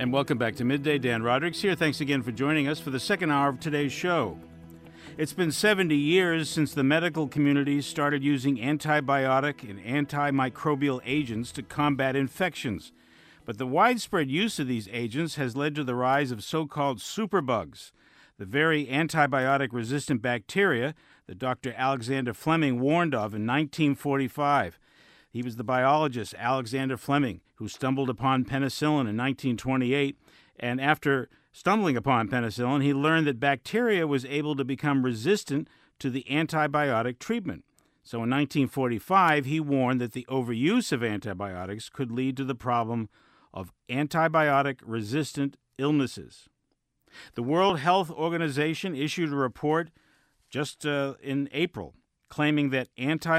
And welcome back to Midday. Dan Roderick's here. Thanks again for joining us for the second hour of today's show. It's been 70 years since the medical community started using antibiotic and antimicrobial agents to combat infections. But the widespread use of these agents has led to the rise of so-called superbugs, the very antibiotic-resistant bacteria that Dr. Alexander Fleming warned of in 1945. He was the biologist Alexander Fleming who stumbled upon penicillin in 1928, and after stumbling upon penicillin, he learned that bacteria was able to become resistant to the antibiotic treatment. So in 1945, he warned that the overuse of antibiotics could lead to the problem of antibiotic-resistant illnesses. The World Health Organization issued a report just in April claiming that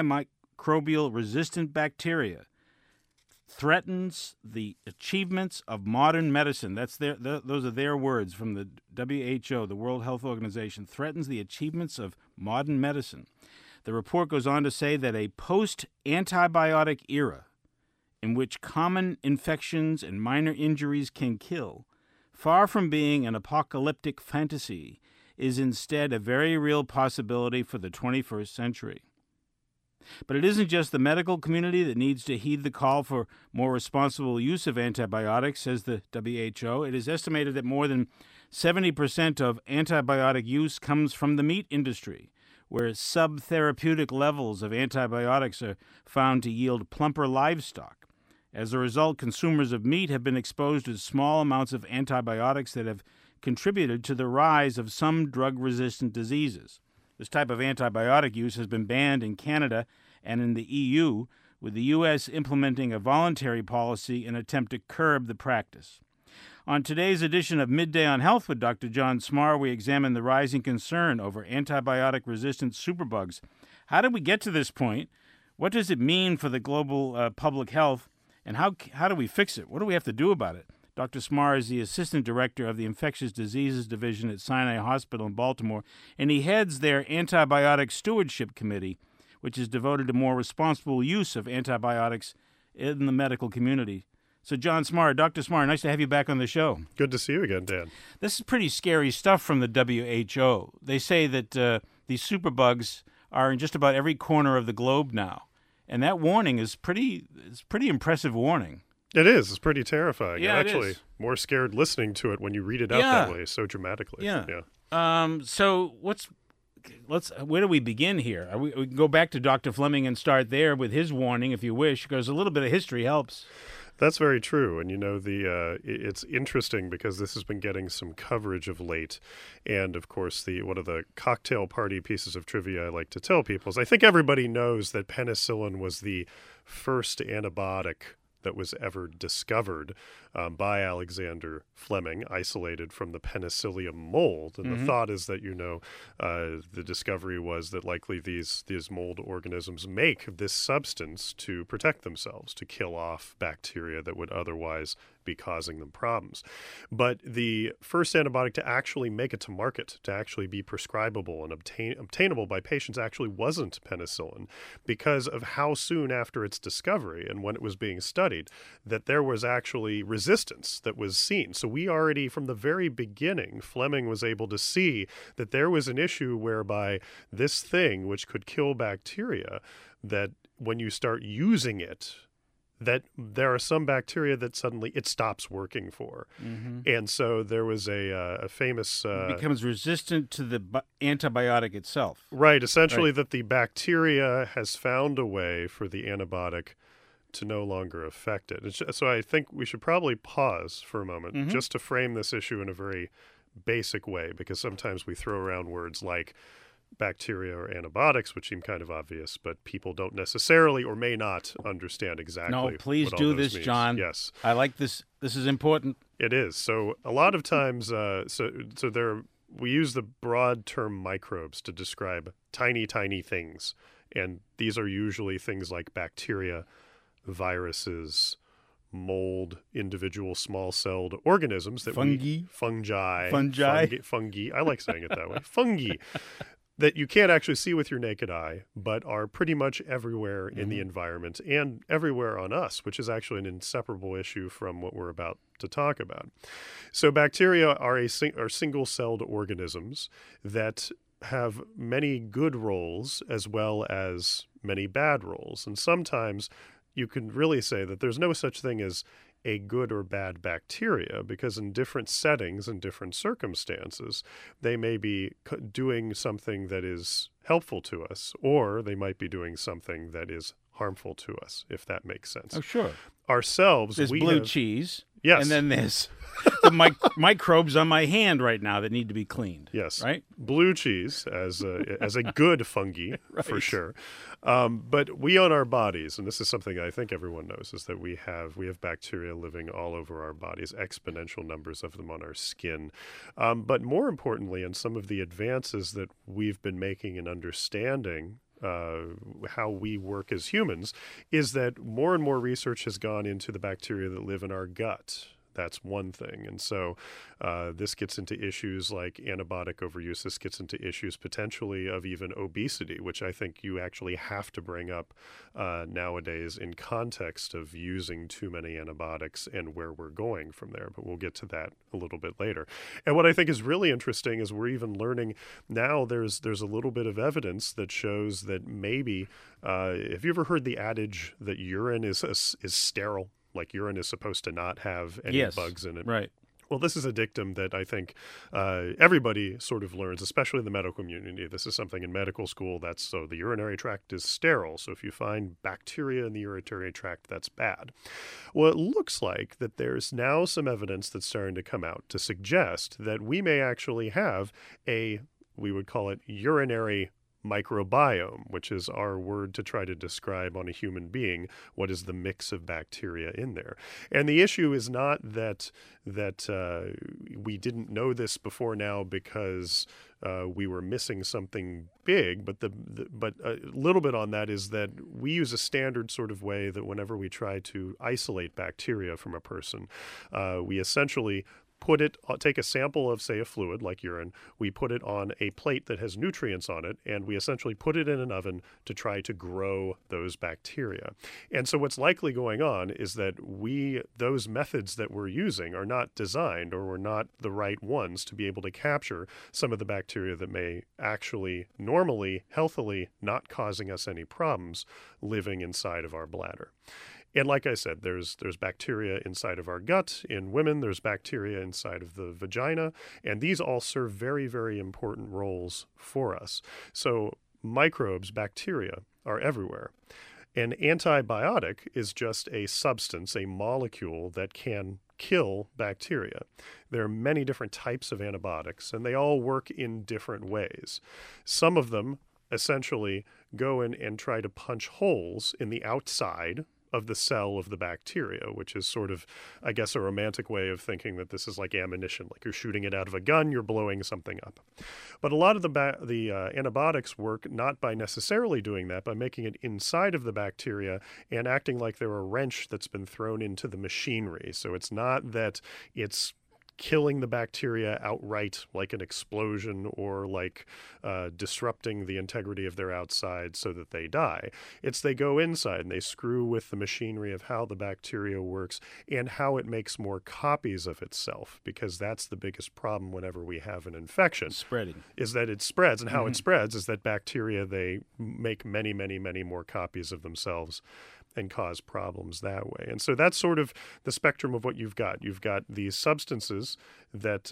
antimicrobial-resistant bacteria threatens the achievements of modern medicine. Those are their words from the WHO, the World Health Organization, threatens the achievements of modern medicine. The report goes on to say that a post-antibiotic era in which common infections and minor injuries can kill, far from being an apocalyptic fantasy, is instead a very real possibility for the 21st century. But it isn't just the medical community that needs to heed the call for more responsible use of antibiotics, says the WHO. It is estimated that more than 70% of antibiotic use comes from the meat industry, where subtherapeutic levels of antibiotics are found to yield plumper livestock. As a result, consumers of meat have been exposed to small amounts of antibiotics that have contributed to the rise of some drug-resistant diseases. This type of antibiotic use has been banned in Canada and in the EU, with the U.S. implementing a voluntary policy in an attempt to curb the practice. On today's edition of Midday on Health with Dr. John Smarr, we examine the rising concern over antibiotic-resistant superbugs. How did we get to this point? What does it mean for the global public health? And how do we fix it? What do we have to do about it? Dr. Smarr is the Assistant Director of the Infectious Diseases Division at Sinai Hospital in Baltimore, and he heads their Antibiotic Stewardship Committee, which is devoted to more responsible use of antibiotics in the medical community. So, John Smarr, Dr. Smarr, nice to have you back on the show. Good to see you again, Dan. This is pretty scary stuff from the WHO. They say that these superbugs are in just about every corner of the globe now, and that warning is pretty impressive warning. It is. It's pretty terrifying. Yeah, I'm actually it is. More scared listening to it when you read it out that way so dramatically. Yeah. So where do we begin here? We can go back to Dr. Fleming and start there with his warning, if you wish, because a little bit of history helps. That's very true. And, it's interesting because this has been getting some coverage of late. And, of course, one of the cocktail party pieces of trivia I like to tell people is I think everybody knows that penicillin was the first antibiotic that was ever discovered by Alexander Fleming, isolated from the Penicillium mold. And the thought is that, the discovery was that likely these mold organisms make this substance to protect themselves, to kill off bacteria that would otherwise be causing them problems. But the first antibiotic to actually make it to market, to actually be prescribable and obtainable by patients actually wasn't penicillin, because of how soon after its discovery and when it was being studied that there was actually resistance that was seen. So we already, from the very beginning, Fleming was able to see that there was an issue whereby this thing, which could kill bacteria, that when you start using it, that there are some bacteria that suddenly it stops working for. And so there was a famous... it becomes resistant to the antibiotic itself. Right, essentially that the bacteria has found a way for the antibiotic to no longer affect it. So I think we should probably pause for a moment just to frame this issue in a very basic way, because sometimes we throw around words like bacteria or antibiotics, which seem kind of obvious, but people don't necessarily or may not understand exactly. No, please do this, means. John. Yes. I like this. This is important. It is. So a lot of times, we use the broad term microbes to describe tiny, tiny things. And these are usually things like bacteria, viruses, mold, individual small-celled organisms that fungi. Fungi. I like saying it that way. Fungi. that you can't actually see with your naked eye, but are pretty much everywhere in the environment and everywhere on us, which is actually an inseparable issue from what we're about to talk about. So bacteria are single-celled organisms that have many good roles as well as many bad roles. And sometimes you can really say that there's no such thing as a good or bad bacteria, because in different settings and different circumstances, they may be doing something that is helpful to us, or they might be doing something that is harmful to us, if that makes sense. Oh, sure. Ourselves, there's blue cheese. Yes. And then there's the microbes on my hand right now that need to be cleaned. Yes. Right? Blue cheese as a good fungi, right. for sure. But we on our bodies, and this is something I think everyone knows, is that we have bacteria living all over our bodies, exponential numbers of them on our skin. But more importantly, in some of the advances that we've been making in understanding how we work as humans, is that more and more research has gone into the bacteria that live in our gut. That's one thing. And so this gets into issues like antibiotic overuse. This gets into issues potentially of even obesity, which I think you actually have to bring up nowadays in context of using too many antibiotics and where we're going from there. But we'll get to that a little bit later. And what I think is really interesting is we're even learning now there's a little bit of evidence that shows that maybe, have you ever heard the adage that urine is sterile? Like urine is supposed to not have any bugs in it. Right. Well, this is a dictum that I think everybody sort of learns, especially in the medical community. This is something in medical school so the urinary tract is sterile. So if you find bacteria in the urinary tract, that's bad. Well, it looks like that there's now some evidence that's starting to come out to suggest that we may actually have we would call it urinary microbiome, which is our word to try to describe on a human being what is the mix of bacteria in there. And the issue is not that we didn't know this before now because we were missing something big, but but a little bit on that is that we use a standard sort of way that whenever we try to isolate bacteria from a person, we essentially take a sample of, say, a fluid like urine, we put it on a plate that has nutrients on it, and we essentially put it in an oven to try to grow those bacteria. And so what's likely going on is that those methods that we're using are not designed or were not the right ones to be able to capture some of the bacteria that may actually normally, healthily, not causing us any problems living inside of our bladder. And like I said, there's bacteria inside of our gut. In women, there's bacteria inside of the vagina. And these all serve very, very important roles for us. So microbes, bacteria, are everywhere. An antibiotic is just a substance, a molecule that can kill bacteria. There are many different types of antibiotics, and they all work in different ways. Some of them essentially go in and try to punch holes in the outside of the cell of the bacteria, which is sort of, I guess, a romantic way of thinking that this is like ammunition, like you're shooting it out of a gun, you're blowing something up. But a lot of the antibiotics work not by necessarily doing that, by making it inside of the bacteria and acting like they're a wrench that's been thrown into the machinery. So it's not that it's killing the bacteria outright like an explosion or like disrupting the integrity of their outside so that they die. It's they go inside and they screw with the machinery of how the bacteria works and how it makes more copies of itself, because that's the biggest problem whenever we have an infection. Spreading. Is that it spreads, and how it spreads is that bacteria, they make many, many, many more copies of themselves and cause problems that way. And so that's sort of the spectrum of what you've got. You've got these substances that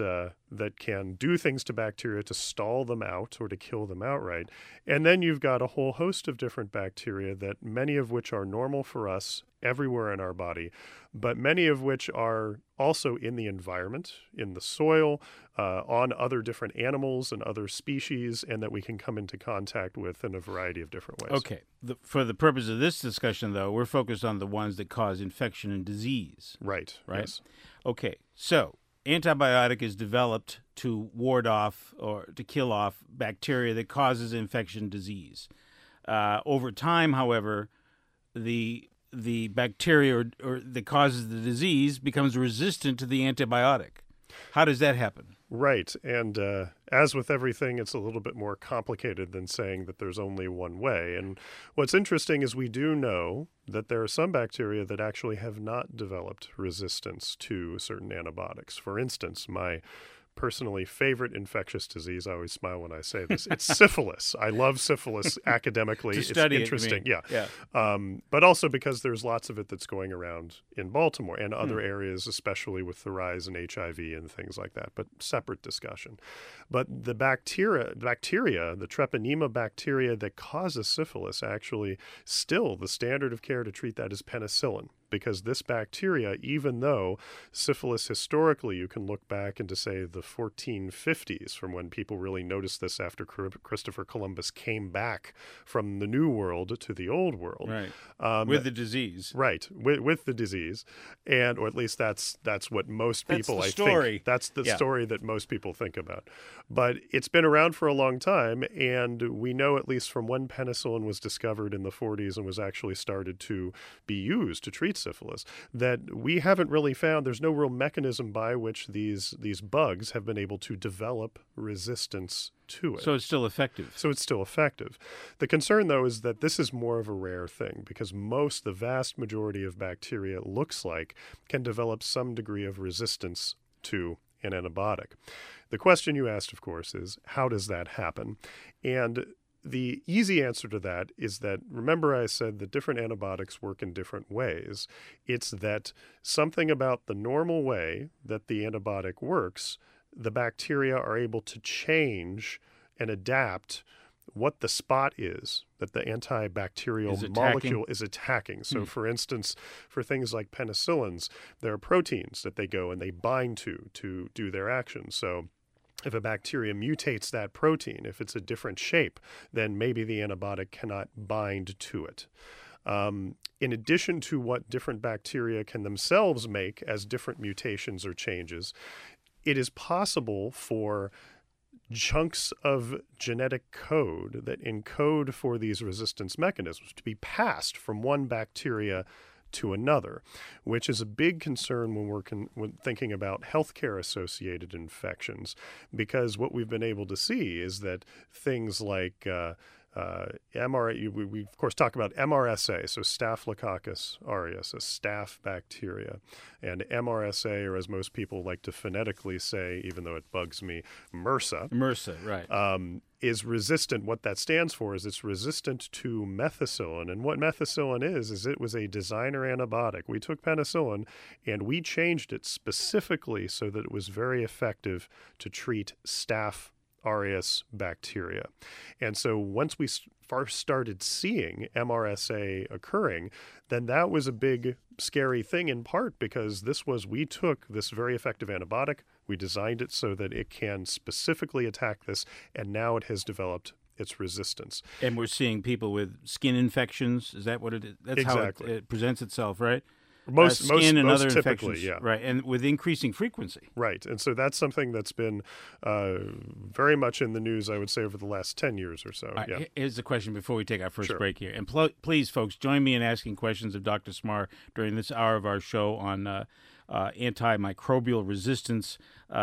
can do things to bacteria to stall them out or to kill them outright. And then you've got a whole host of different bacteria, that many of which are normal for us everywhere in our body, but many of which are also in the environment, in the soil, on other different animals and other species, and that we can come into contact with in a variety of different ways. Okay. For the purpose of this discussion, though, we're focused on the ones that cause infection and disease. Right. Yes. Okay. So antibiotic is developed to ward off or to kill off bacteria that causes infection disease. Over time, however, the bacteria or that causes the disease becomes resistant to the antibiotic. How does that happen? Right. And as with everything, it's a little bit more complicated than saying that there's only one way. And what's interesting is we do know that there are some bacteria that actually have not developed resistance to certain antibiotics. For instance, my personally favorite infectious disease, I always smile when I say this, it's syphilis. I love syphilis academically. To study it's interesting. it, you mean. Yeah. But also because there's lots of it that's going around in Baltimore and other areas, especially with the rise in HIV and things like that, but separate discussion. But the bacteria, the Treponema bacteria that causes syphilis, actually still the standard of care to treat that is penicillin. Because this bacteria, even though syphilis historically, you can look back into, say, the 1450s from when people really noticed this after Christopher Columbus came back from the New World to the Old World. Right. With the disease. Right. With the disease. And, or at least that's what most people, I think. That's the story that most people think about. But it's been around for a long time, and we know at least from when penicillin was discovered in the 40s and was actually started to be used to treat syphilis, that we haven't really found, there's no real mechanism by which these bugs have been able to develop resistance to it. So it's still effective. The concern, though, is that this is more of a rare thing because the vast majority of bacteria, it looks like, can develop some degree of resistance to an antibiotic. The question you asked, of course, is how does that happen? And the easy answer to that is that, remember I said that different antibiotics work in different ways. It's that something about the normal way that the antibiotic works, the bacteria are able to change and adapt what the spot is that the antibacterial molecule is attacking. So, for instance, for things like penicillins, there are proteins that they go and they bind to do their action. So if a bacteria mutates that protein, if it's a different shape, then maybe the antibiotic cannot bind to it. In addition to what different bacteria can themselves make as different mutations or changes, it is possible for chunks of genetic code that encode for these resistance mechanisms to be passed from one bacteria to another, which is a big concern when we're thinking about healthcare-associated infections, because what we've been able to see is that things like we of course talk about MRSA, so Staphylococcus aureus, a staph bacteria, and MRSA, or as most people like to phonetically say, even though it bugs me, MRSA. MRSA, right. Is resistant. What that stands for is it's resistant to methicillin. And what methicillin is it was a designer antibiotic. We took penicillin and we changed it specifically so that it was very effective to treat staph aureus bacteria. And so once we first started seeing MRSA occurring, then that was a big scary thing, in part because we took this very effective antibiotic, we designed it so that it can specifically attack this, and now it has developed its resistance. And we're seeing people with skin infections. Is that what it is? That's exactly how it presents itself, right? Skin and other typically, infections, yeah. Right, and with increasing frequency. Right, and so that's something that's been very much in the news, I would say, over the last 10 years or so. Right, yeah. Here's the question before we take our first Sure. break here. And please, folks, join me in asking questions of Dr. Smarr during this hour of our show on antimicrobial resistance,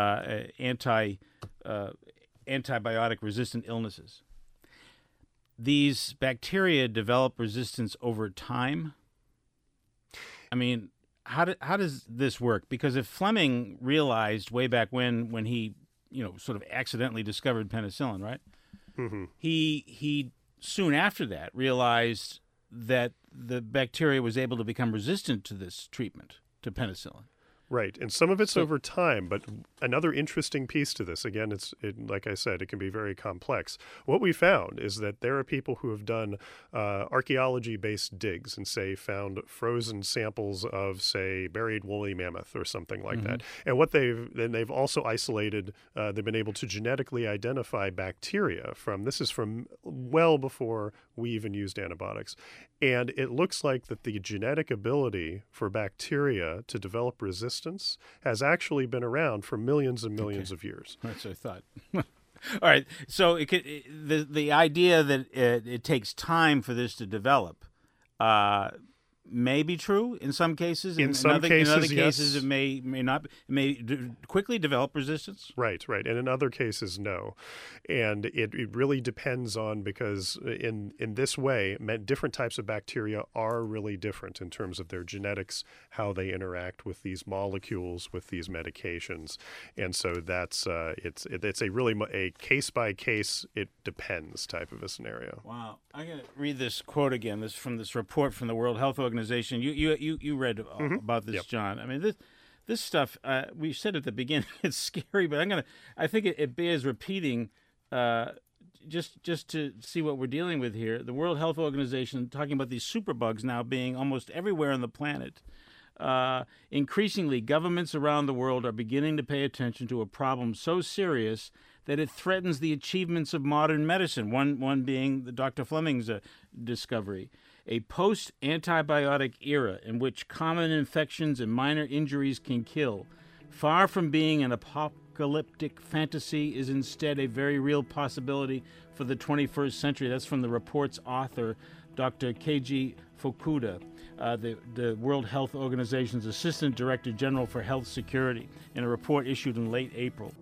antibiotic-resistant illnesses. These bacteria develop resistance over time. I mean, how does this work? Because if Fleming realized way back when he, sort of accidentally discovered penicillin, right? Mm-hmm. He soon after that realized that the bacteria was able to become resistant to this treatment, to penicillin. Right, and some of it's over time, but another interesting piece to this, again, like I said, it can be very complex. What we found is that there are people who have done archaeology-based digs and, say, found frozen samples of, say, buried woolly mammoth or something like that. And what they've also isolated, they've been able to genetically identify bacteria this is from well before we even used antibiotics. And it looks like that the genetic ability for bacteria to develop resistance has actually been around for millions and millions of years. That's what I thought. All right. So the idea that it takes time for this to develop may be true in some cases. In other cases, yes. it may not. It may quickly develop resistance. Right. And in other cases, no. And it really depends on, because in this way, different types of bacteria are really different in terms of their genetics, how they interact with these molecules, with these medications. And so that's it's a really a case by case, it depends type of a scenario. Wow. I'm going to read this quote again. This from this report from the World Health Organization. You read about this, Yep. John. I mean, this stuff, we said at the beginning, it's scary, but I think it bears repeating just to see what we're dealing with here. The World Health Organization talking about these superbugs now being almost everywhere on the planet. Increasingly, governments around the world are beginning to pay attention to a problem so serious that it threatens the achievements of modern medicine, one being the Dr. Fleming's discovery. A post-antibiotic era in which common infections and minor injuries can kill, far from being an apocalyptic fantasy, is instead a very real possibility for the 21st century. That's from the report's author, Dr. Keiji Fukuda, the World Health Organization's Assistant Director General for Health Security, in a report issued in late April.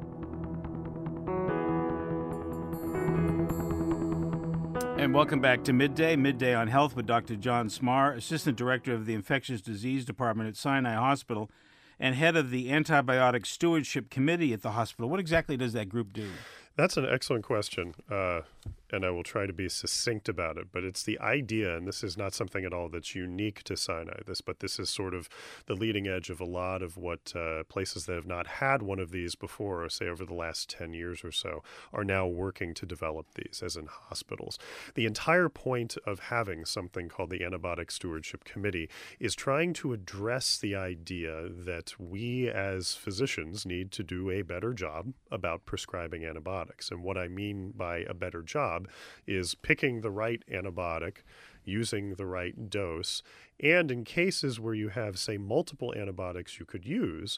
And welcome back to Midday on Health with Dr. John Smarr, Assistant Director of the Infectious Disease Department at Sinai Hospital and head of the Antibiotic Stewardship Committee at the hospital. What exactly does that group do? That's an excellent question, and I will try to be succinct about it. But it's the idea, and this is not something at all that's unique to Sinai, but this is sort of the leading edge of a lot of what places that have not had one of these before, say over the last 10 years or so, are now working to develop these, as in hospitals. The entire point of having something called the Antibiotic Stewardship Committee is trying to address the idea that we as physicians need to do a better job about prescribing antibiotics. And what I mean by a better job is picking the right antibiotic, using the right dose, and in cases where you have, say, multiple antibiotics you could use,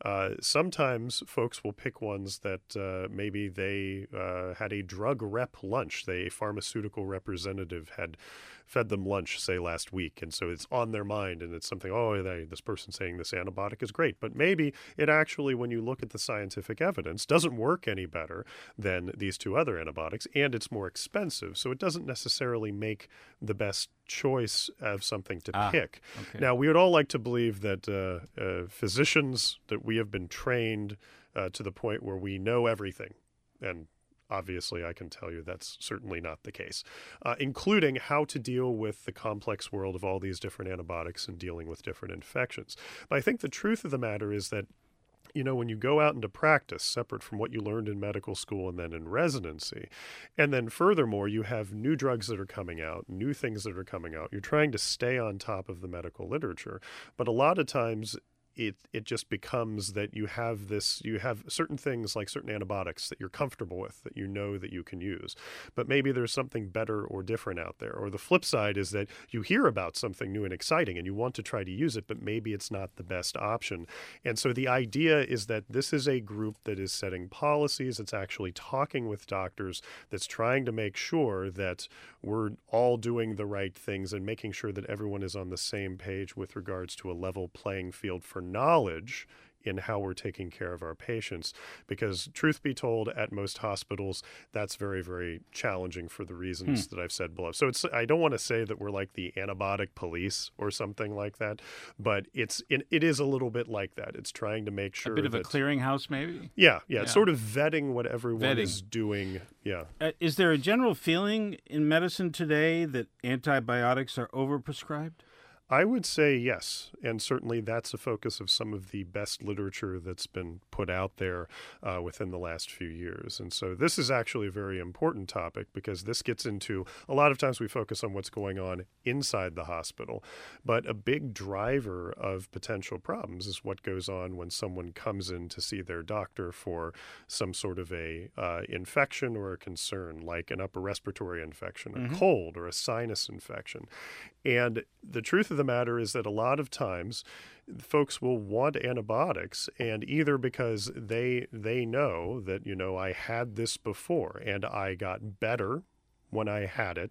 sometimes folks will pick ones that maybe they had a drug rep lunch. A pharmaceutical representative had fed them lunch, say, last week, and so it's on their mind, and it's something, this person's saying this antibiotic is great. But maybe it actually, when you look at the scientific evidence, doesn't work any better than these two other antibiotics, and it's more expensive. So it doesn't necessarily make the best choice of something to pick. Okay. Now, we would all like to believe that physicians, that we have been trained to the point where we know everything, and obviously, I can tell you that's certainly not the case, including how to deal with the complex world of all these different antibiotics and dealing with different infections. But I think the truth of the matter is that, when you go out into practice, separate from what you learned in medical school and then in residency, and then furthermore, you have new drugs that are coming out, new things that are coming out. You're trying to stay on top of the medical literature, but a lot of times it just becomes that you have certain things like certain antibiotics that you're comfortable with, that you know that you can use. But maybe there's something better or different out there. Or the flip side is that you hear about something new and exciting and you want to try to use it, but maybe it's not the best option. And so the idea is that this is a group that is setting policies, it's actually talking with doctors, that's trying to make sure that we're all doing the right things and making sure that everyone is on the same page with regards to a level playing field for knowledge in how we're taking care of our patients. Because truth be told, at most hospitals, that's very, very challenging for the reasons that I've said below. So I don't want to say that we're like the antibiotic police or something like that, but it is a little bit like that. It's trying to make sure a bit of a clearinghouse, maybe? Yeah. It's sort of vetting what everyone is doing. Yeah. Is there a general feeling in medicine today that antibiotics are overprescribed? I would say yes, and certainly that's a focus of some of the best literature that's been put out there within the last few years. And so this is actually a very important topic because this gets into, a lot of times we focus on what's going on inside the hospital, but a big driver of potential problems is what goes on when someone comes in to see their doctor for some sort of a infection or a concern, like an upper respiratory infection, a cold, or a sinus infection. And the truth of the matter is that a lot of times folks will want antibiotics, and either because they know that, I had this before and I got better when I had it,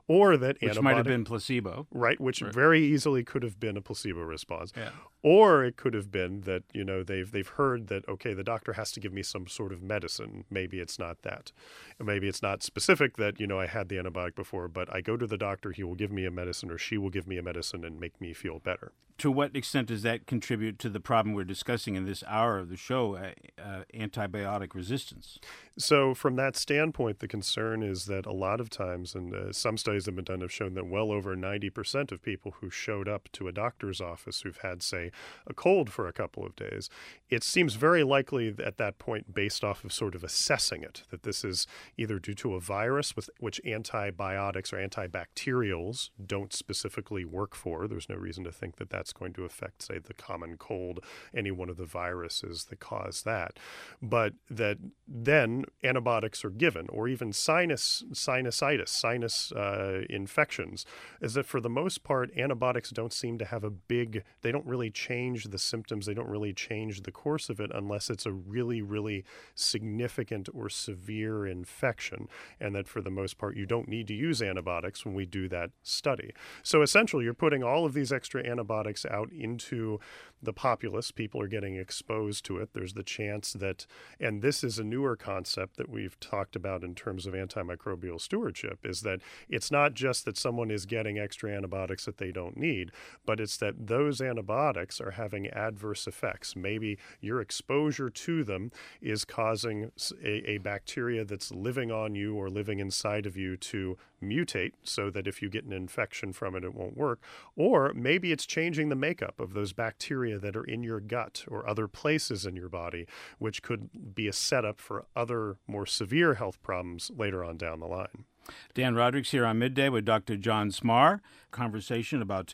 or that which might have been placebo. Right, which Right. very easily could have been a placebo response. Yeah. Or it could have been that, they've heard that, okay, the doctor has to give me some sort of medicine. Maybe it's not that. Maybe it's not specific that, I had the antibiotic before, but I go to the doctor, he will give me a medicine or she will give me a medicine and make me feel better. To what extent does that contribute to the problem we're discussing in this hour of the show, antibiotic resistance? So from that standpoint, the concern is that a lot of times, and some studies have been done have shown that well over 90% of people who showed up to a doctor's office who've had, say, a cold for a couple of days, it seems very likely at that point, based off of sort of assessing it, that this is either due to a virus with which antibiotics or antibacterials don't specifically work for. There's no reason to think that that's going to affect, say, the common cold, any one of the viruses that cause that. But that then antibiotics are given, or even sinusitis, sinus infections, is that for the most part, antibiotics don't seem to have they don't really change the symptoms, they don't really change the course of it unless it's a really, really significant or severe infection, and that for the most part, you don't need to use antibiotics when we do that study. So essentially, you're putting all of these extra antibiotics out into the populace. People are getting exposed to it. There's the chance that, and this is a newer concept that we've talked about in terms of antimicrobial stewardship, is that it's not just that someone is getting extra antibiotics that they don't need, but it's that those antibiotics are having adverse effects. Maybe your exposure to them is causing a bacteria that's living on you or living inside of you to mutate so that if you get an infection from it, it won't work. Or maybe it's changing the makeup of those bacteria that are in your gut or other places in your body, which could be a setup for other more severe health problems later on down the line. Dan Rodrick's here on Midday with Dr. John Smarr. Conversation about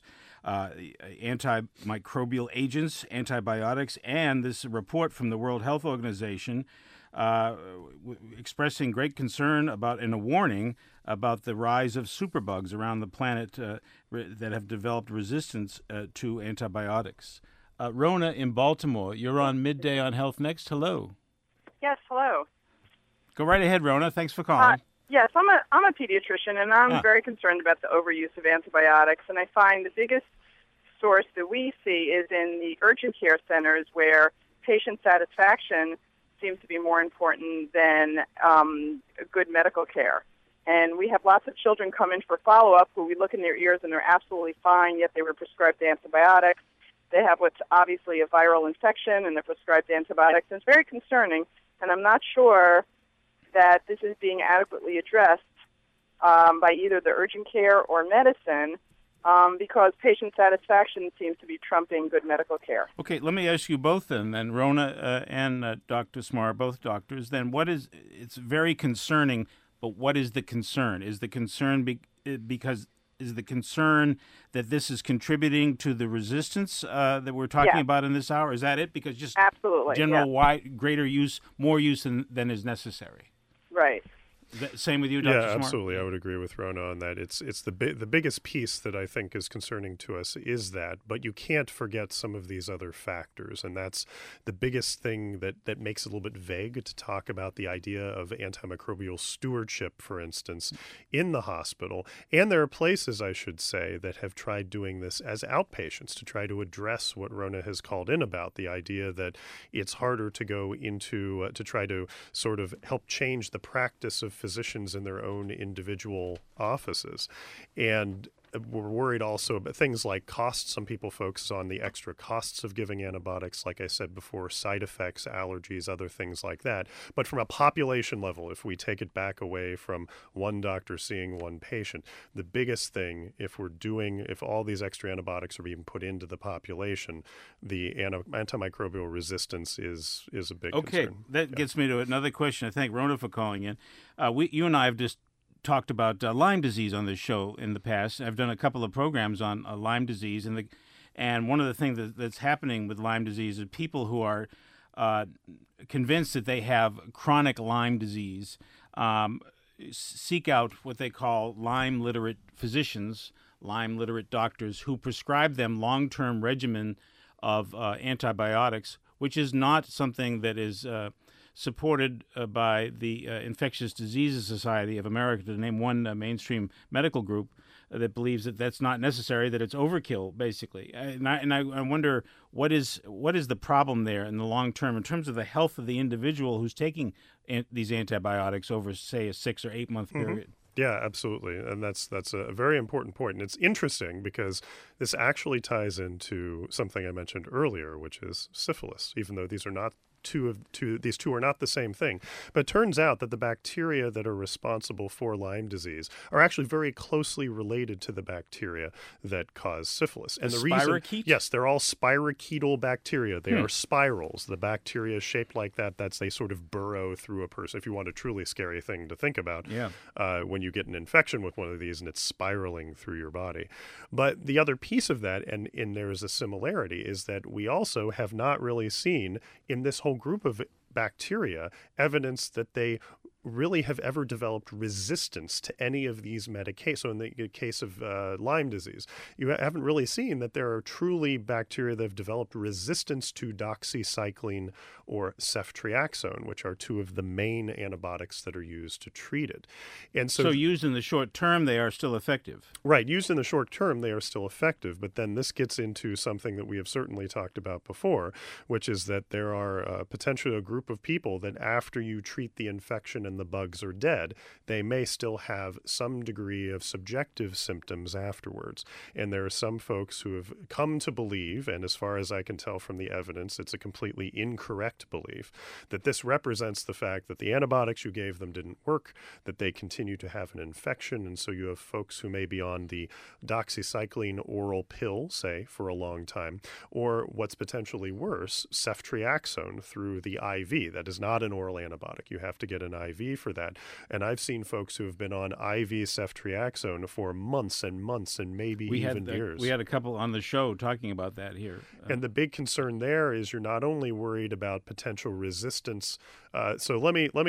antimicrobial agents, antibiotics, and this report from the World Health Organization expressing great concern about and a warning about the rise of superbugs around the planet that have developed resistance to antibiotics. Rona in Baltimore, you're on Midday on Health Next. Hello. Yes, hello. Go right ahead, Rona. Thanks for calling. Yes, I'm a pediatrician, and I'm very concerned about the overuse of antibiotics. And I find the biggest source that we see is in the urgent care centers, where patient satisfaction seems to be more important than good medical care. And we have lots of children come in for follow-up who we look in their ears and they're absolutely fine, yet they were prescribed antibiotics. They have what's obviously a viral infection, and they're prescribed antibiotics. And it's very concerning, and I'm not sure that this is being adequately addressed by either the urgent care or medicine, because patient satisfaction seems to be trumping good medical care. Okay, let me ask you both then Rona and Dr. Smarr, both doctors, then it's very concerning, but what is the concern? Is the concern is the concern that this is contributing to the resistance that we're talking about in this hour? Is that it? Because just absolutely general greater use, more use than is necessary. Right. Same with you, Dr. Smarr? Yeah, absolutely. I would agree with Rona on that. It's the biggest piece that I think is concerning to us is that, but you can't forget some of these other factors, and that's the biggest thing that makes it a little bit vague to talk about the idea of antimicrobial stewardship, for instance, in the hospital. And there are places, I should say, that have tried doing this as outpatients to try to address what Rona has called in about, the idea that it's harder to go into, to try to sort of help change the practice of physicians in their own individual offices. And we're worried also about things like costs. Some people focus on the extra costs of giving antibiotics, like I said before, side effects, allergies, other things like that. But from a population level, if we take it back away from one doctor seeing one patient, the biggest thing, if all these extra antibiotics are being put into the population, the antimicrobial resistance is a big concern. Okay, that gets me to another question. I thank Rona for calling in. You and I have just talked about Lyme disease on this show in the past. I've done a couple of programs on Lyme disease, and one of the things that's happening with Lyme disease is people who are convinced that they have chronic Lyme disease seek out what they call Lyme-literate physicians, Lyme-literate doctors, who prescribe them long-term regimen of antibiotics, which is not something that is supported by the Infectious Diseases Society of America, to name one mainstream medical group that believes that that's not necessary, that it's overkill, basically. And I wonder what is the problem there in the long term in terms of the health of the individual who's taking these antibiotics over, say, a 6 or 8 month period. Yeah, absolutely. And that's a very important point. And it's interesting because this actually ties into something I mentioned earlier, which is syphilis, even though these are not these two are not the same thing. But it turns out that the bacteria that are responsible for Lyme disease are actually very closely related to the bacteria that cause syphilis. And the reason, yes, they're all spirochetal bacteria. They are spirals. The bacteria shaped like that, they sort of burrow through a person. If you want a truly scary thing to think about, when you get an infection with one of these and it's spiraling through your body. But the other piece of that, and there is a similarity, is that we also have not really seen in this whole group of bacteria evidence that they really have ever developed resistance to any of these medications. So in the case of Lyme disease, you haven't really seen that there are truly bacteria that have developed resistance to doxycycline or ceftriaxone, which are two of the main antibiotics that are used to treat it. And so used in the short term, they are still effective. Right. Used in the short term, they are still effective. But then this gets into something that we have certainly talked about before, which is that there are potentially a group of people that after you treat the infection and the bugs are dead, they may still have some degree of subjective symptoms afterwards. And there are some folks who have come to believe, and as far as I can tell from the evidence, it's a completely incorrect belief, that this represents the fact that the antibiotics you gave them didn't work, that they continue to have an infection, and so you have folks who may be on the doxycycline oral pill, say, for a long time, or what's potentially worse, ceftriaxone through the IV. That is not an oral antibiotic. You have to get an IV for that. And I've seen folks who have been on IV ceftriaxone for months and months and maybe even years. We had a couple on the show talking about that here. And the big concern there is you're not only worried about potential resistance. So let me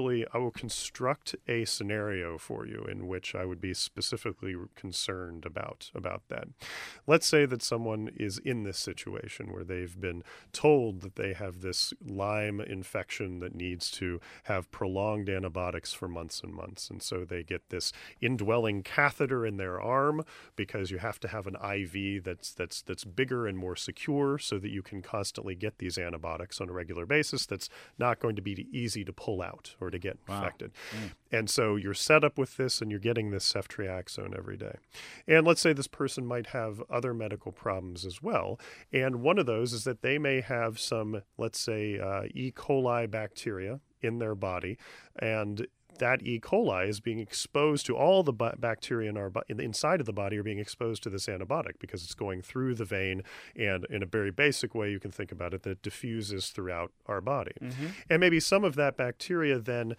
I will construct a scenario for you in which I would be specifically concerned about that. Let's say that someone is in this situation where they've been told that they have this Lyme infection that needs to have prolonged antibiotics for months and months. And so they get this indwelling catheter in their arm because you have to have an IV that's bigger and more secure so that you can constantly get these antibiotics on a regular basis. That's not going to be easy to pull out or to get infected. And so you're set up with this and you're getting this ceftriaxone every day. And let's say this person might have other medical problems as well. And one of those is that they may have some, let's say, E. coli bacteria in their body, and that E. coli is being exposed to all the bacteria in the inside of the body are being exposed to this antibiotic because it's going through the vein, and in a very basic way you can think about it, that it diffuses throughout our body. And maybe some of that bacteria then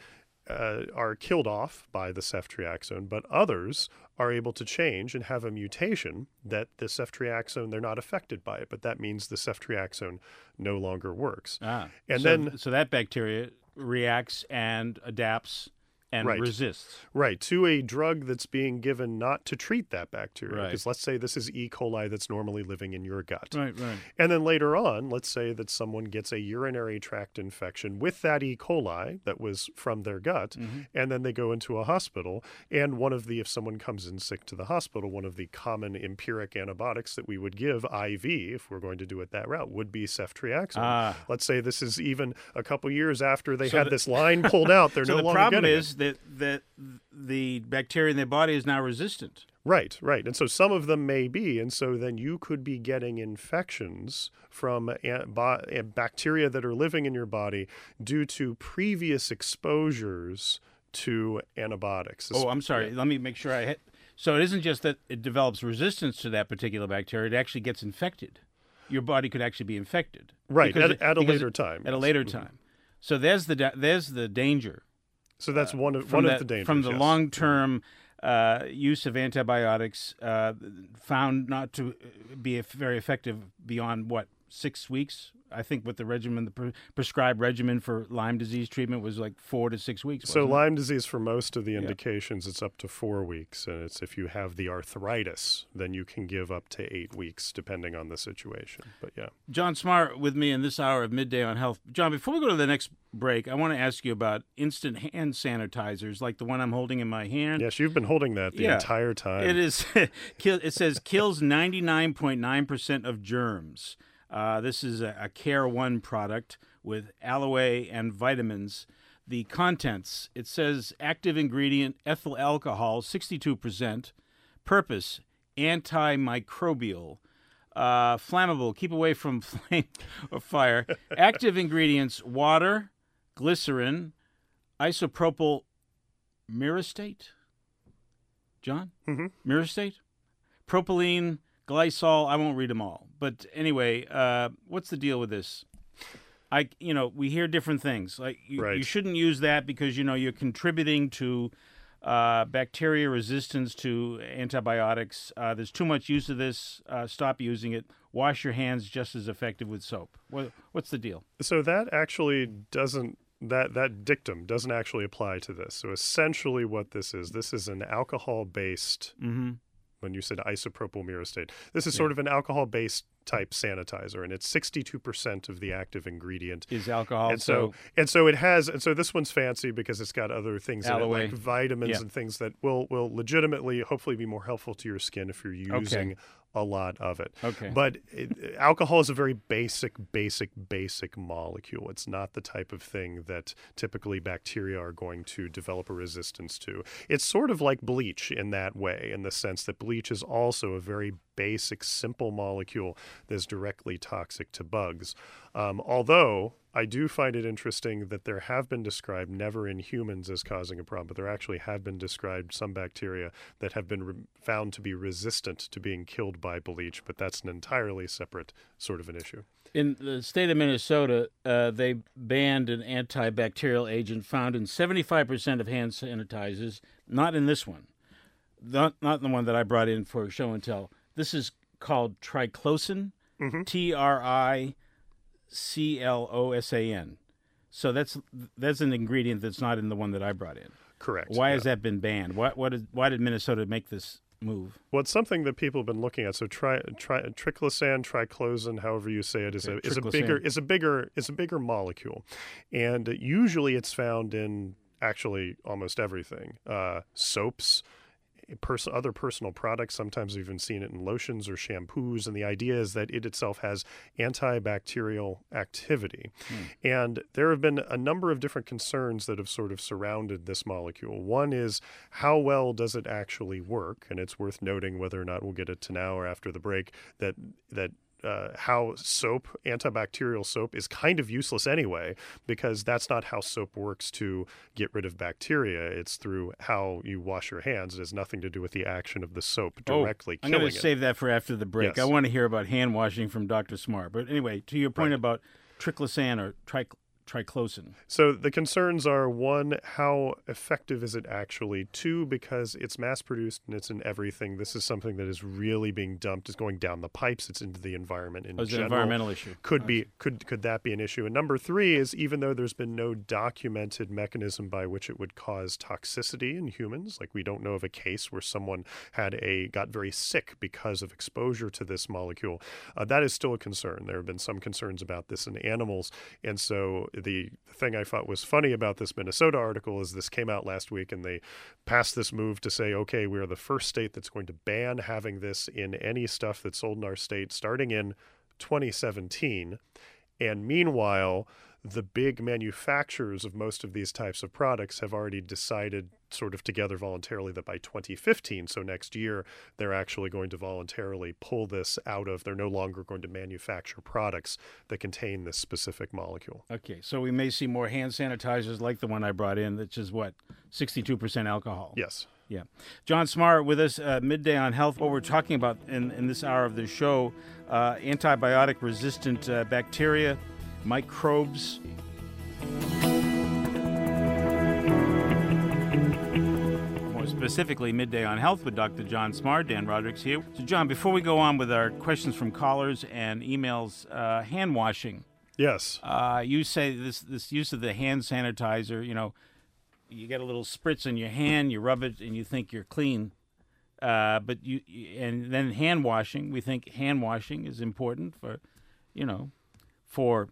are killed off by the ceftriaxone, but others are able to change and have a mutation that the ceftriaxone, they're not affected by it, but that means the ceftriaxone no longer works. So that bacteria reacts and adapts and resists. Right, to a drug that's being given not to treat that bacteria. Because let's say this is E. coli that's normally living in your gut. Right. And then later on, let's say that someone gets a urinary tract infection with that E. coli that was from their gut, and then they go into a hospital, and if someone comes in sick to the hospital, one of the common empiric antibiotics that we would give IV, if we're going to do it that route, would be ceftriaxone. Let's say this is even a couple years after they had this line pulled out, they're no longer getting it. That the bacteria in their body is now resistant. Right. And so some of them may be, and so then you could be getting infections from bacteria that are living in your body due to previous exposures to antibiotics. I'm sorry. Let me make sure I hit. So it isn't just that it develops resistance to that particular bacteria, it actually gets infected. Your body could actually be infected. Right, at a later time. At a later time. So there's the danger. So that's one of the dangers. From the long-term use of antibiotics found not to be very effective beyond, 6 weeks I think what the regimen, the prescribed regimen for Lyme disease treatment was like 4 to 6 weeks. So wasn't it? Lyme disease, for most of the indications, it's up to 4 weeks. And it's if you have the arthritis, then you can give up to 8 weeks, depending on the situation. But yeah. John Smart with me in this hour of Midday on Health. John, before we go to the next break, I want to ask you about instant hand sanitizers like the one I'm holding in my hand. Yes, you've been holding that the entire time. It is. It says kills 99.9% of germs. This is a Care One product with aloe and vitamins. The contents, it says active ingredient ethyl alcohol, 62%. Purpose, antimicrobial. Flammable, keep away from flame or fire. Active ingredients, water, glycerin, isopropyl myristate. John? Mm-hmm. Myristate? Propylene, glycol, I won't read them all. But anyway, what's the deal with this? We hear different things. Like you shouldn't use that because, you're contributing to bacteria resistance to antibiotics. There's too much use of this. Stop using it. Wash your hands just as effective with soap. What's the deal? So that actually doesn't, that dictum doesn't actually apply to this. So essentially what this is an alcohol-based, when you said isopropyl myristate, this is sort of an alcohol-based type sanitizer, and it's 62% of the active ingredient is alcohol. And so it has, and so this one's fancy because it's got other things in it, like vitamins and things that will legitimately, hopefully, be more helpful to your skin if you're using a lot of it. Okay. But alcohol is a very basic molecule. It's not the type of thing that typically bacteria are going to develop a resistance to. It's sort of like bleach in that way, in the sense that bleach is also a very basic, simple molecule that's directly toxic to bugs. Although I do find it interesting that there have been described, never in humans as causing a problem, but there actually have been described some bacteria that have been found to be resistant to being killed by bleach, but that's an entirely separate sort of an issue. In the state of Minnesota, they banned an antibacterial agent found in 75% of hand sanitizers, not in this one, not the one that I brought in for show and tell. This is called triclosan, TRICLOSAN. So that's an ingredient that's not in the one that I brought in. Correct. Why has that been banned? Why did Minnesota make this move? Well, it's something that people have been looking at. So triclosan, triclosan, however you say it, is a bigger molecule, and usually it's found in actually almost everything. Soaps, other personal products. Sometimes we've even seen it in lotions or shampoos, and the idea is that it itself has antibacterial activity. And there have been a number of different concerns that have sort of surrounded this molecule. One is, how well does it actually work? And it's worth noting, whether or not we'll get it to now or after the break, that how antibacterial soap is kind of useless anyway, because that's not how soap works to get rid of bacteria. It's through how you wash your hands. It has nothing to do with the action of the soap directly killing it. I'm going to save that for after the break. Yes. I want to hear about hand washing from Dr. Smart. But anyway, to your point about triclosan or triclosan. So the concerns are, one, how effective is it actually? Two, because it's mass-produced and it's in everything. This is something that is really being dumped. It's going down the pipes. It's into the environment in general. It's an environmental issue. Could that be an issue? And number three is, even though there's been no documented mechanism by which it would cause toxicity in humans, like we don't know of a case where someone got very sick because of exposure to this molecule, that is still a concern. There have been some concerns about this in animals, and so the thing I thought was funny about this Minnesota article is this came out last week, and they passed this move to say, okay, we are the first state that's going to ban having this in any stuff that's sold in our state starting in 2017. And meanwhile, the big manufacturers of most of these types of products have already decided sort of together voluntarily that by 2015, so next year, they're actually going to voluntarily pull this out of, they're no longer going to manufacture products that contain this specific molecule. Okay, so we may see more hand sanitizers like the one I brought in, which is 62% alcohol. Yes. Yeah. John Smart with us, Midday on Health. What we're talking about in this hour of the show, antibiotic-resistant bacteria, microbes. More specifically, Midday on Health with Dr. John Smart. Dan Roderick's here. So, John, before we go on with our questions from callers and emails, hand washing. Yes. You say this use of the hand sanitizer. You get a little spritz in your hand, you rub it, and you think you're clean. But and then hand washing. We think hand washing is important for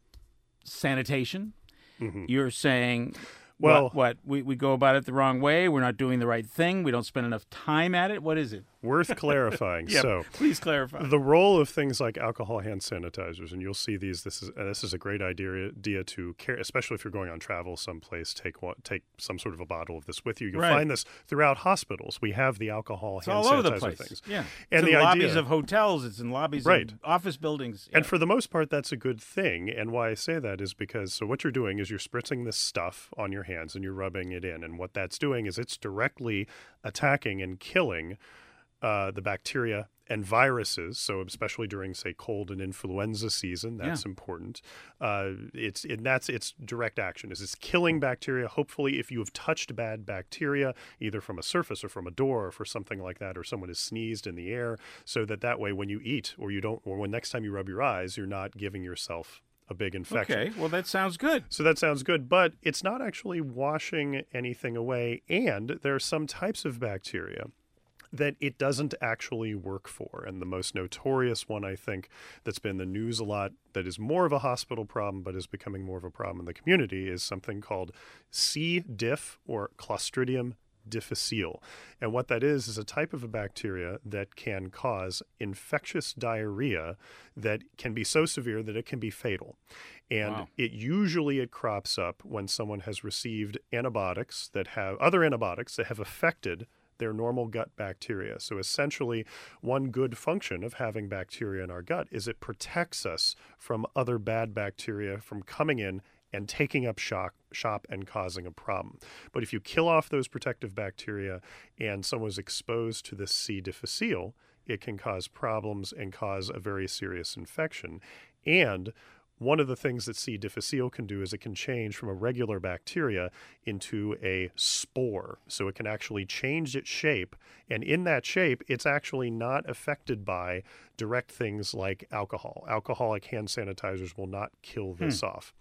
sanitation. Mm-hmm. You're saying, well, we go about it the wrong way. We're not doing the right thing. We don't spend enough time at it. What is it? Worth clarifying. Yeah, so, please clarify. The role of things like alcohol hand sanitizers, and you'll see these. This is a great idea to carry, especially if you're going on travel someplace. Take some sort of a bottle of this with you. You'll find this throughout hospitals. We have the alcohol hand all sanitizer over the place. Things. Yeah, and it's the in lobbies of hotels. It's in lobbies of office buildings. Yeah. And for the most part, that's a good thing. And why I say that is because what you're doing is you're spritzing this stuff on your hands and you're rubbing it in. And what that's doing is it's directly attacking and killing the bacteria and viruses. So especially during, say, cold and influenza season, that's important. That's its direct action. It's killing bacteria. Hopefully, if you have touched bad bacteria, either from a surface or from a door or for something like that, or someone has sneezed in the air, so that way when you eat or when next time you rub your eyes, you're not giving yourself a big infection. Okay, well, that sounds good. So that sounds good, but it's not actually washing anything away. And there are some types of bacteria that it doesn't actually work for. And the most notorious one, I think, that's been in the news a lot, that is more of a hospital problem but is becoming more of a problem in the community, is something called C. diff, or Clostridium difficile. And what that is a type of a bacteria that can cause infectious diarrhea that can be so severe that it can be fatal. And it crops up when someone has received antibiotics that have affected their normal gut bacteria. So essentially, one good function of having bacteria in our gut is it protects us from other bad bacteria from coming in and taking up shop and causing a problem. But if you kill off those protective bacteria and someone's exposed to this C. difficile, it can cause problems and cause a very serious infection. And one of the things that C. difficile can do is it can change from a regular bacteria into a spore. So it can actually change its shape. And in that shape, it's actually not affected by direct things like alcohol. Alcoholic hand sanitizers will not kill this off.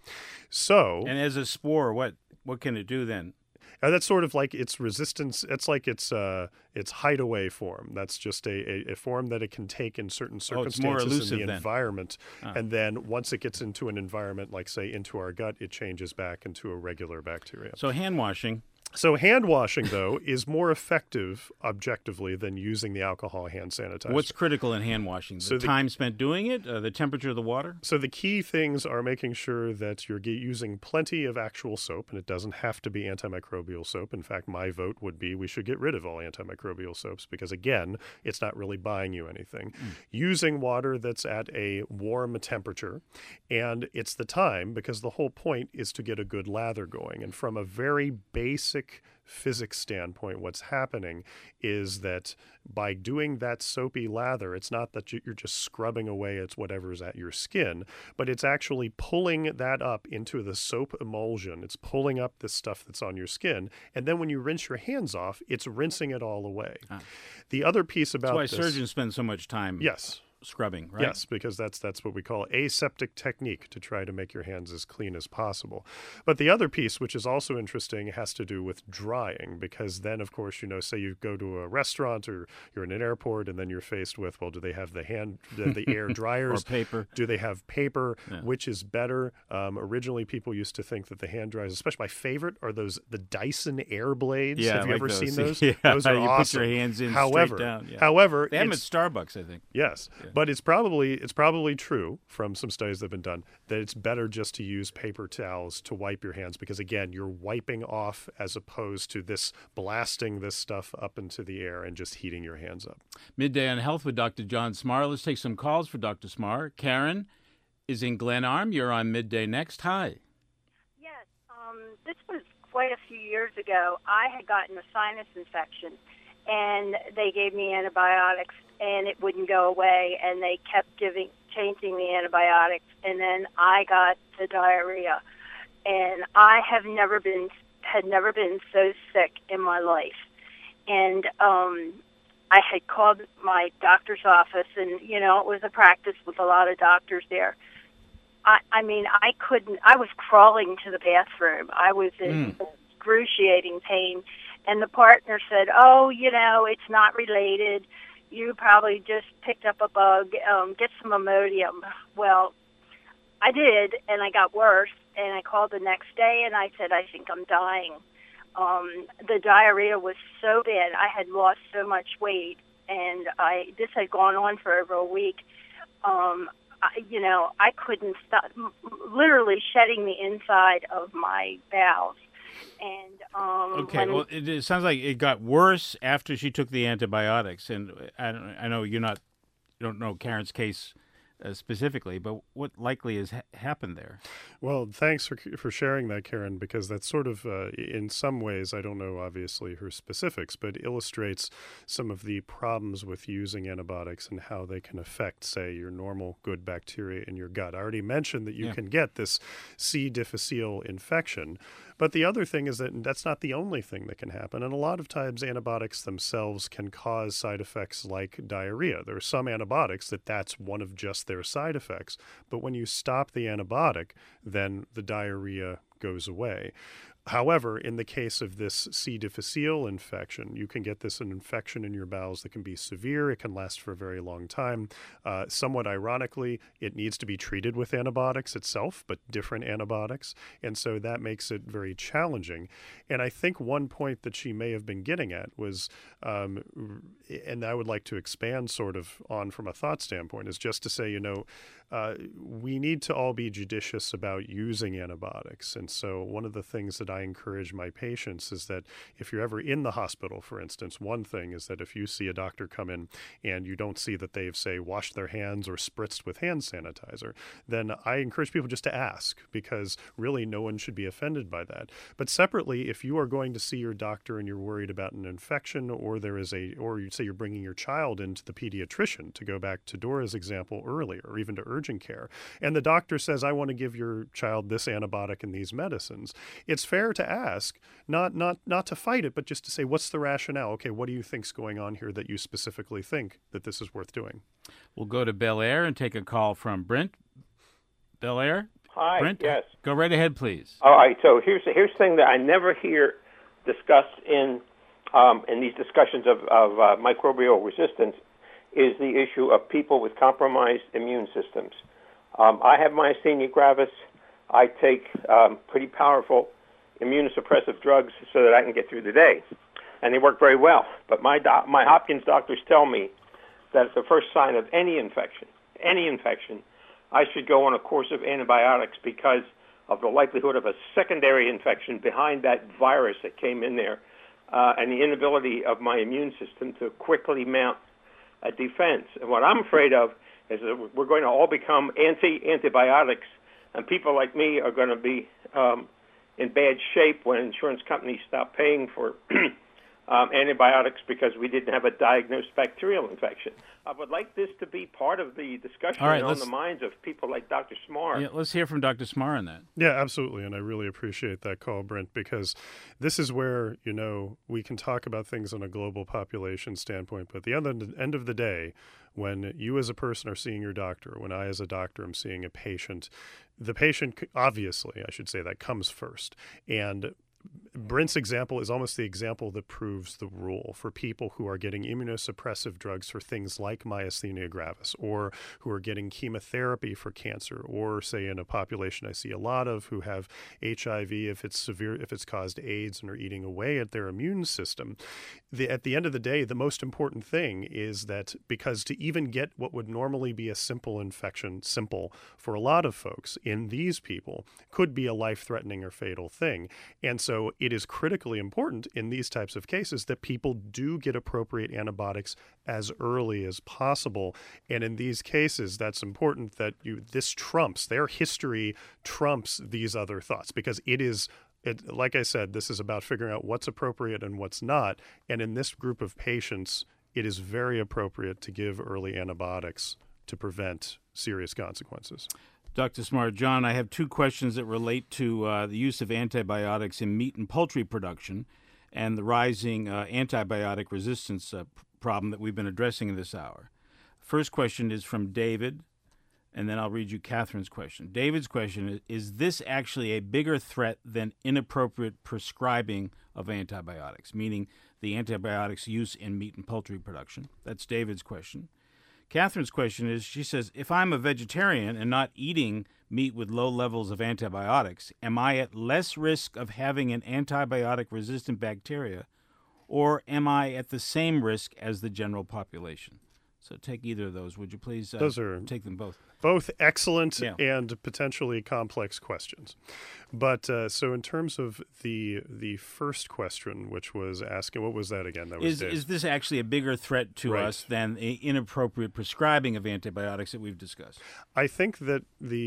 So, and as a spore, what can it do then? That's sort of like its resistance. It's like its hideaway form. That's just a form that it can take in certain circumstances in the environment. And then once it gets into an environment, like, say, into our gut, it changes back into a regular bacteria. So hand washing. So hand washing, though, is more effective objectively than using the alcohol hand sanitizer. What's critical in hand washing? The time spent doing it, the temperature of the water? So the key things are making sure that you're using plenty of actual soap, and it doesn't have to be antimicrobial soap. In fact, my vote would be we should get rid of all antimicrobial soaps because, again, it's not really buying you anything. Using water that's at a warm temperature, and it's the time because the whole point is to get a good lather going. And from a very basic physics standpoint, what's happening is that by doing that soapy lather, it's not that you're just scrubbing away it's whatever's at your skin, but it's actually pulling that up into the soap emulsion. It's pulling up the stuff that's on your skin, and then when you rinse your hands off, it's rinsing it all away. The other piece about that's why surgeons spend so much time scrubbing, right? Yes, because that's what we call aseptic technique, to try to make your hands as clean as possible. But the other piece, which is also interesting, has to do with drying, because then, of course, say you go to a restaurant or you're in an airport and then you're faced with, well, do they have the air dryers? Or paper. Do they have paper? Yeah. Which is better? Originally, people used to think that the hand dryers, especially my favorite, are the Dyson air blades. Yeah, have you ever seen those? Yeah, those are you awesome. Put your hands in However, straight down. Yeah. However, they have them at Starbucks, I think. Yes. Yeah. But it's probably true from some studies that have been done that it's better just to use paper towels to wipe your hands because, again, you're wiping off as opposed to this blasting this stuff up into the air and just heating your hands up. Midday on Health with Dr. John Smar. Let's take some calls for Dr. Smar. Karen is in Glenarm. You're on Midday Next. Hi. Yes. This was quite a few years ago. I had gotten a sinus infection, and they gave me antibiotics, and it wouldn't go away, and they kept changing the antibiotics, and then I got the diarrhea, and I had never been so sick in my life, and I had called my doctor's office, and it was a practice with a lot of doctors there. I mean, I couldn't. I was crawling to the bathroom. I was in excruciating pain, and the partner said, "Oh, it's not related. You probably just picked up a bug. Get some Imodium." Well, I did, and I got worse. And I called the next day, and I said, "I think I'm dying." The diarrhea was so bad. I had lost so much weight, and this had gone on for over a week. I couldn't stop, literally shedding the inside of my bowels. And okay, well, it sounds like it got worse after she took the antibiotics. And I know you don't know Karen's case specifically, but what likely has happened there? Well, thanks for sharing that, Karen, because that's sort of, in some ways, I don't know, obviously, her specifics, but illustrates some of the problems with using antibiotics and how they can affect, say, your normal good bacteria in your gut. I already mentioned that you can get this C. difficile infection, but the other thing is that that's not the only thing that can happen. And a lot of times antibiotics themselves can cause side effects like diarrhea. There are some antibiotics that's one of just their side effects. But when you stop the antibiotic, then the diarrhea goes away. However, in the case of this C. difficile infection, you can get an infection in your bowels that can be severe. It can last for a very long time. Somewhat ironically, it needs to be treated with antibiotics itself, but different antibiotics. And so that makes it very challenging. And I think one point that she may have been getting at was, and I would like to expand sort of on from a thought standpoint, is just to say, we need to all be judicious about using antibiotics. And so one of the things that I encourage my patients is that if you're ever in the hospital, for instance, one thing is that if you see a doctor come in and you don't see that they've, say, washed their hands or spritzed with hand sanitizer, then I encourage people just to ask, because really no one should be offended by that. But separately, if you are going to see your doctor and you're worried about an infection, or you say you're bringing your child into the pediatrician, to go back to Dora's example earlier, or even to urgent care, and the doctor says, "I want to give your child this antibiotic and these medicines," it's fair to ask, not to fight it, but just to say, what's the rationale? Okay, what do you think's going on here that you specifically think that this is worth doing? We'll go to Bel Air and take a call from Brent. Bel Air? Hi, Brent, yes. Go right ahead, please. All right, so here's the thing that I never hear discussed in these discussions of microbial resistance, is the issue of people with compromised immune systems. I have myasthenia gravis. I take pretty powerful immunosuppressive drugs so that I can get through the day, and they work very well. But my Hopkins doctors tell me that at the first sign of any infection, I should go on a course of antibiotics because of the likelihood of a secondary infection behind that virus that came in there, and the inability of my immune system to quickly mount a defense. And what I'm afraid of is that we're going to all become antibiotics, and people like me are going to be in bad shape when insurance companies stop paying for antibiotics because we didn't have a diagnosed bacterial infection. I would like this to be part of the discussion on the minds of people like Dr. Smar. Yeah, let's hear from Dr. Smar on that. Yeah, absolutely, and I really appreciate that call, Brent, because this is where, we can talk about things on a global population standpoint, but at the end of the day, when you as a person are seeing your doctor, when I as a doctor am seeing a patient, the patient, obviously, I should say, that comes first. And Brent's example is almost the example that proves the rule for people who are getting immunosuppressive drugs for things like myasthenia gravis, or who are getting chemotherapy for cancer, or say in a population I see a lot of who have HIV, if it's severe, if it's caused AIDS and are eating away at their immune system. At the end of the day, the most important thing is that, because to even get what would normally be a simple infection, simple for a lot of folks, in these people could be a life-threatening or fatal thing. And so it is critically important in these types of cases that people do get appropriate antibiotics as early as possible. And in these cases, that's important that their history trumps these other thoughts, because like I said, this is about figuring out what's appropriate and what's not. And in this group of patients, it is very appropriate to give early antibiotics to prevent serious consequences. Dr. Smar, John, I have two questions that relate to the use of antibiotics in meat and poultry production and the rising antibiotic resistance problem that we've been addressing in this hour. First question is from David. And then I'll read you Catherine's question. David's question is this actually a bigger threat than inappropriate prescribing of antibiotics, meaning the antibiotics use in meat and poultry production? That's David's question. Catherine's question is, she says, if I'm a vegetarian and not eating meat with low levels of antibiotics, am I at less risk of having an antibiotic-resistant bacteria, or am I at the same risk as the general population? So take either of those, would you please? Take them both. Both excellent and potentially complex questions. But so in terms of the first question, which was asking, what was that again? That was is this actually a bigger threat to us than the inappropriate prescribing of antibiotics that we've discussed? I think that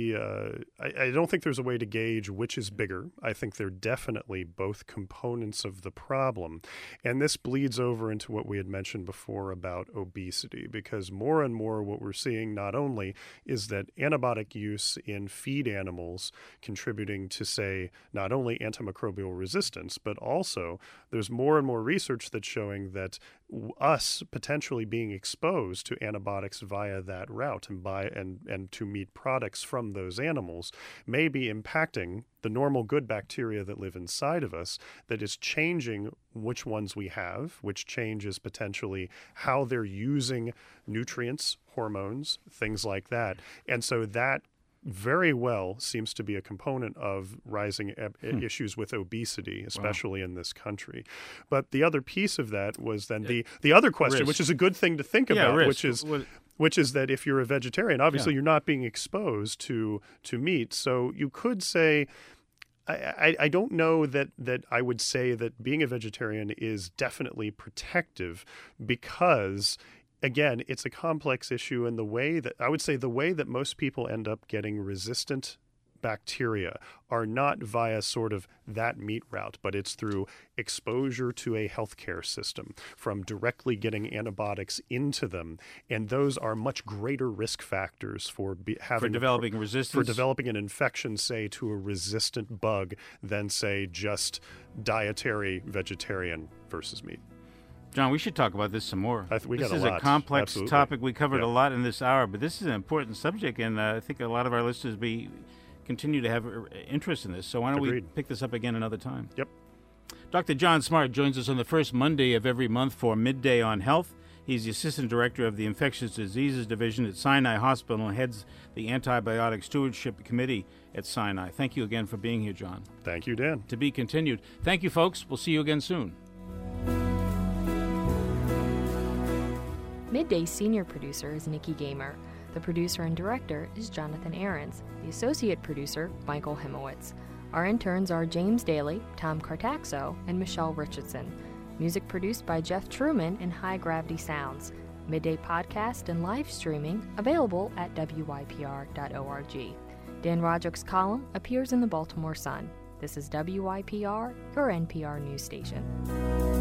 I don't think there's a way to gauge which is bigger. I think they're definitely both components of the problem. And this bleeds over into what we had mentioned before about obesity, because more and more what we're seeing not only is that antibiotic use in feed animals contributing to, say, not only antimicrobial resistance, but also there's more and more research that's showing that us potentially being exposed to antibiotics via that route and to meat products from those animals may be impacting the normal good bacteria that live inside of us, that is changing which ones we have, which changes potentially how they're using nutrients, hormones, things like that. And so that very well seems to be a component of rising issues with obesity, especially in this country. But the other piece of that was then the other question, which is a good thing to think about, which is that if you're a vegetarian, obviously you're not being exposed to meat. So you could say, I don't know that I would say that being a vegetarian is definitely protective, because again, it's a complex issue, and the way that most people end up getting resistant bacteria are not via sort of that meat route, but it's through exposure to a healthcare system, from directly getting antibiotics into them, and those are much greater risk factors for developing resistance, for developing an infection, say, to a resistant bug, than say just dietary vegetarian versus meat. John, we should talk about this some more. This is a complex topic. We covered a lot in this hour, but this is an important subject, and I think a lot of our listeners continue to have interest in this. So why don't we pick this up again another time? Yep. Dr. John Smart joins us on the first Monday of every month for Midday on Health. He's the Assistant Director of the Infectious Diseases Division at Sinai Hospital and heads the Antibiotic Stewardship Committee at Sinai. Thank you again for being here, John. Thank you, Dan. To be continued. Thank you, folks. We'll see you again soon. Midday's senior producer is Nikki Gamer. The producer and director is Jonathan Ahrens. The associate producer, Michael Himowitz. Our interns are James Daly, Tom Cartaxo, and Michelle Richardson. Music produced by Jeff Truman and High Gravity Sounds. Midday podcast and live streaming available at wypr.org. Dan Roderick's column appears in the Baltimore Sun. This is WYPR, your NPR news station.